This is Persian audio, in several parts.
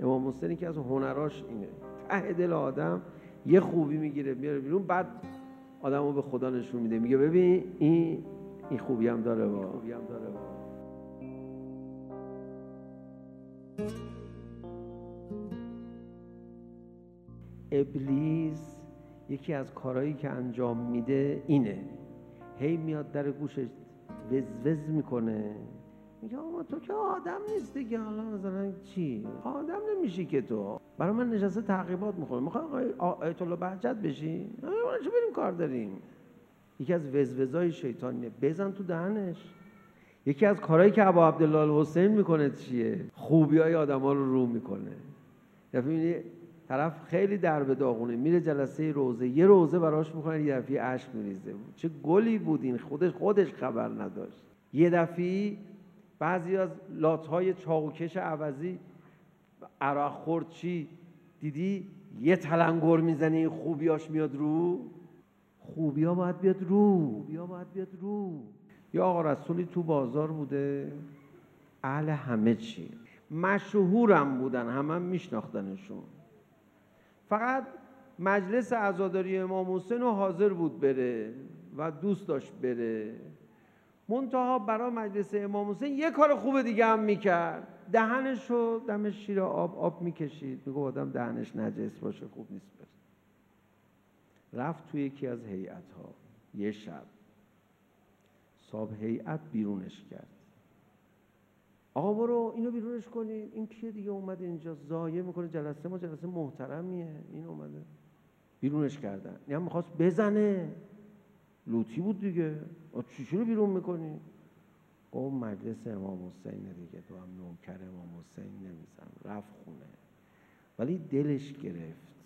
امام حسین که از هنراش اینه، ته دل آدم یه خوبی میگیره میاره بیرون، بعد آدمو به خدا نشون میده، میگه ببین این خوبی هم داره ابلیس یکی از کارهایی که انجام میده اینه، هی میاد در گوشش وز میکنه، میگه آقا تو که آدم نیستی که حالا مثلا چی آدم نمیشی که تو برای من نشسته تعقیبات میخوره، میخوای آیت الله بهجت بشی؟ چه بریم کار داریم. یکی از وزوزای شیطانیه، بزن تو دهنش. یکی از کارهایی که ابا عبدالله الحسین میکنه چیه؟ خوبیای آدما رو میکنه. میبینی طرف خیلی درب داغونه، میره جلسه روزه، یه روزه براش میکنن، یه دفعه اشک میریزه، چه گلی بود این، خودش خبر نداشت. یه دفعه بعضی از لاتهای چاقوکش عوضی عرق خورد چی دیدی یه تلنگر میزنه، این خوبیاش میاد رو، خوبیا باید بیاد رو. یا آقا رسولی تو بازار بوده، اهل همه چی، مشهورم بودن، همه میشناختنشون، فقط مجلس عزاداری امام حسین رو حاضر بود بره و دوست داشت بره، منتها برای مجلس امام حسین یه کار خوب دیگه هم میکرد، دهنش رو دم شیر آب میکشید، میگه آدم دهنش نجس باشه خوب نیست بره. رفت توی یکی از هیئت‌ها، یه شب صاحب هیئت بیرونش کرد، آقا برو اینو بیرونش کنید، این کیه دیگه اومده اینجا ضایع میکنه جلسه ما، جلسه محترمیه، این اومده. بیرونش کردن، یعنی میخواست بزنه، لوتی بود دیگه، چی رو بیرون میکنی؟ او مجلس امام حسین دیگه، تو هم نوکر امام حسین نمیزن. رفت خونه، ولی دلش گرفت،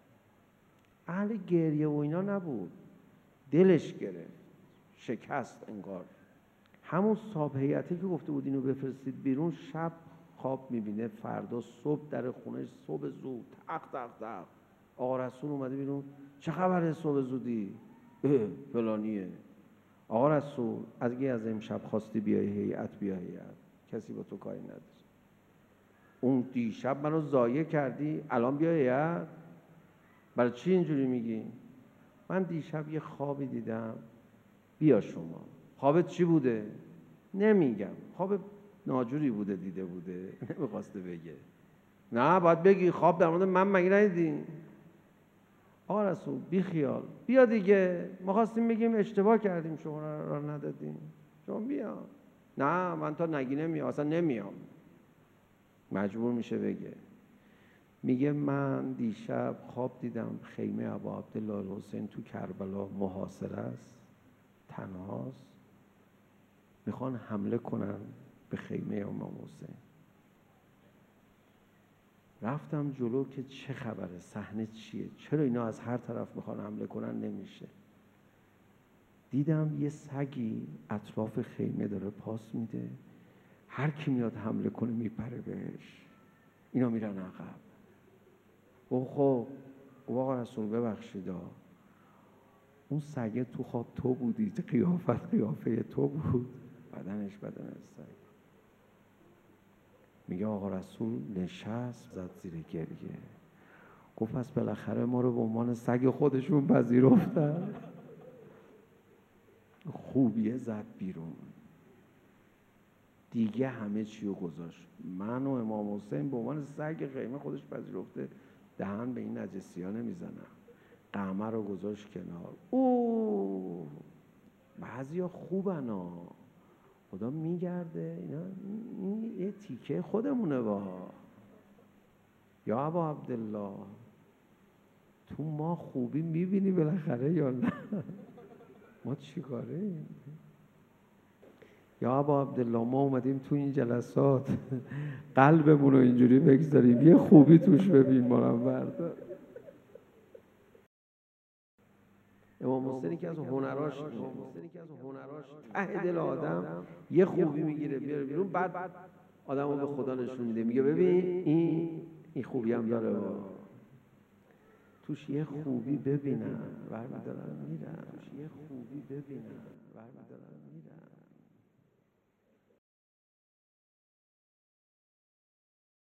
اهل گریه و اینا نبود، دلش گرفت، شکست انگار. همون صاحب هیئتی که گفته بود اینو بفرستید بیرون، شب خواب میبینه فردا صبح در خونش، صبح زود تق آقا رسول اومده بیرون، چه خبره صبح زودی؟ فلانیه. آقا رسول اگه از امشب خواستی بیای هیئت بیا هیئت، کسی با تو کاری نداره، اون دیشب منو ضایع کردی، الان بیا هیئت. برای چی اینجوری میگی؟ من دیشب یه خوابی دیدم، بیا شما. خوابت چی بوده؟ نمیگم، خواب ناجوری بوده، دیده بوده، نمیخواسته بگه. نه باید بگی، خواب در مورد من مگه ندیدی؟ آقا رسول بی خیال، بیا دیگه، ما خواستیم بگیم اشتباه کردیم، شما را ندادیم، شما بیا. نه من تا نگی نمیام، اصلا نمیام. مجبور میشه بگه، میگه من دیشب خواب دیدم خیمه ابا عبدالله الحسین تو کربلا محاصره است، تنهاست، میخوان حمله کنن به خیمه امام حسین. رفتم جلو که چه خبره، صحنه چیه، چرا اینا از هر طرف میخوان حمله کنن، نمیشه. دیدم یه سگی اطراف خیمه داره پاس میده، هر کی میاد حمله کنه میپره بهش، اینا میرن عقب. خب آقا رسول ببخشید، اون سگه تو خواب تو بودی، قیافه تو بود، بدنش بدن سگ. میگه آقا رسول نشست، زد زیر گریه، گفت پس بالاخره ما رو به عنوان سگ خودشون پذیرفتن. خوبیه زد بیرون دیگه، همه چی رو گذاشت، من و امام حسین به عنوان سگ خیمه خودش پذیرفته، دهن به این نجسی ها نمیزنم. قمه رو گذاشت کنار. بعضی ها خوبن ها، خدا میگرده اینا، این یه تیکه خودمونه با. یا ابا عبدالله تو ما خوبی میبینی بالاخره یا نه؟ ما چی کاره ایم؟ یا ابا عبدالله ما اومدیم تو این جلسات قلبمون رو اینجوری بگذاریم، یه خوبی توش ببین، ما رو بردار. امام حسینی که از هنراش ته دل آدم یه خوبی میگیره میاره بیرون، بعد آدمو به خدا نشون میده، میگه ببین این خوبی هم داره، توش یه خوبی ببینن برمیدارن میرن.